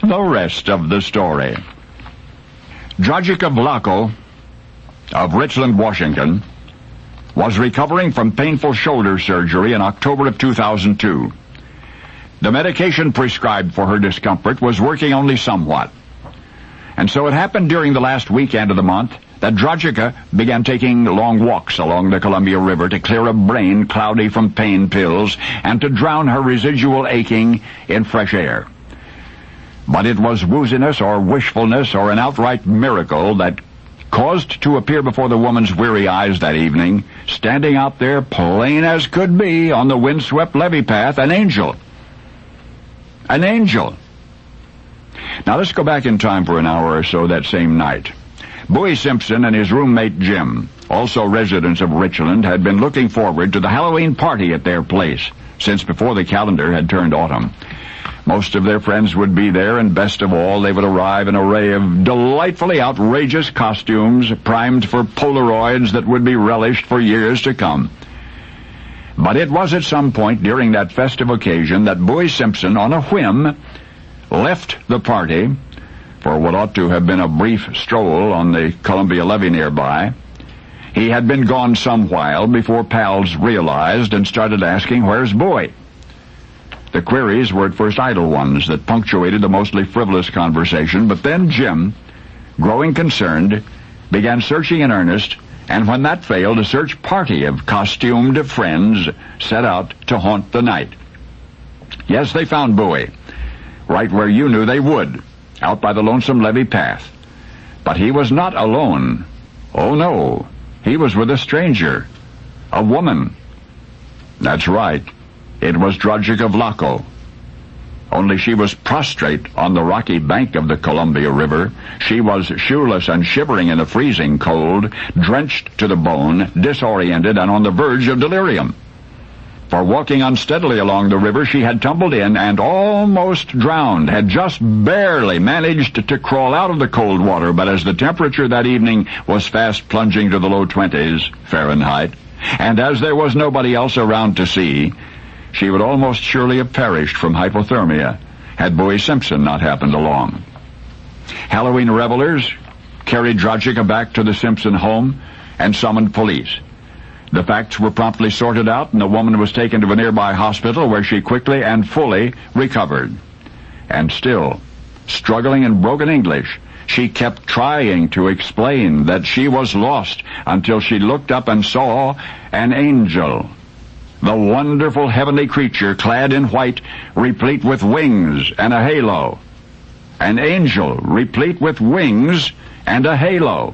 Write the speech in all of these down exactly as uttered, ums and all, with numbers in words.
the rest of the story. Drudgica Vlaco of Richland, Washington, was recovering from painful shoulder surgery in October of two thousand two. The medication prescribed for her discomfort was working only somewhat. And so it happened during the last weekend of the month that Drudgica began taking long walks along the Columbia River to clear a brain cloudy from pain pills and to drown her residual aching in fresh air. But it was wooziness or wishfulness or an outright miracle that caused to appear before the woman's weary eyes that evening, standing out there plain as could be on the windswept levee path, an angel. An angel. Now let's go back in time for an hour or so that same night. Bowie Simpson and his roommate Jim, also residents of Richland, had been looking forward to the Halloween party at their place since before the calendar had turned autumn. Most of their friends would be there, and best of all, they would arrive in an array of delightfully outrageous costumes, primed for Polaroids that would be relished for years to come. But it was at some point during that festive occasion that Bowie Simpson, on a whim, left the party for what ought to have been a brief stroll on the Columbia Levee nearby. He had been gone some while before pals realized and started asking, "Where's Bowie?" The queries were at first idle ones that punctuated the mostly frivolous conversation, but then Jim, growing concerned, began searching in earnest, and when that failed, a search party of costumed friends set out to haunt the night. Yes, they found Bowie, right where you knew they would, out by the lonesome levee path. But he was not alone. Oh, no. He was with a stranger. A woman. That's right. It was Drudgica Vlaco. Only she was prostrate on the rocky bank of the Columbia River. She was shoeless and shivering in the freezing cold, drenched to the bone, disoriented, and on the verge of delirium. For walking unsteadily along the river, she had tumbled in and almost drowned, had just barely managed to crawl out of the cold water, but as the temperature that evening was fast plunging to the low twenties Fahrenheit, and as there was nobody else around to see, she would almost surely have perished from hypothermia had Bowie Simpson not happened along. Halloween revelers carried Drudgica back to the Simpson home and summoned police. The facts were promptly sorted out, and the woman was taken to a nearby hospital where she quickly and fully recovered. And still, struggling in broken English, she kept trying to explain that she was lost until she looked up and saw an angel. The wonderful heavenly creature clad in white, replete with wings and a halo. An angel replete with wings and a halo.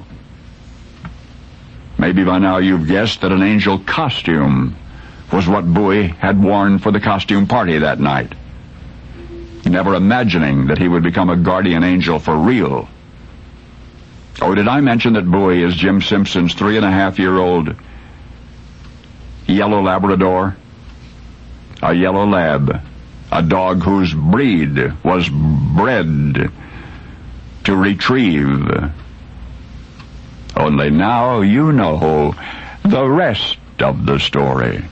Maybe by now you've guessed that an angel costume was what Bowie had worn for the costume party that night, never imagining that he would become a guardian angel for real. Oh, did I mention that Bowie is Jim Simpson's three-and-a-half-year-old yellow Labrador? A yellow lab, a dog whose breed was bred to retrieve. Only now you know the rest of the story.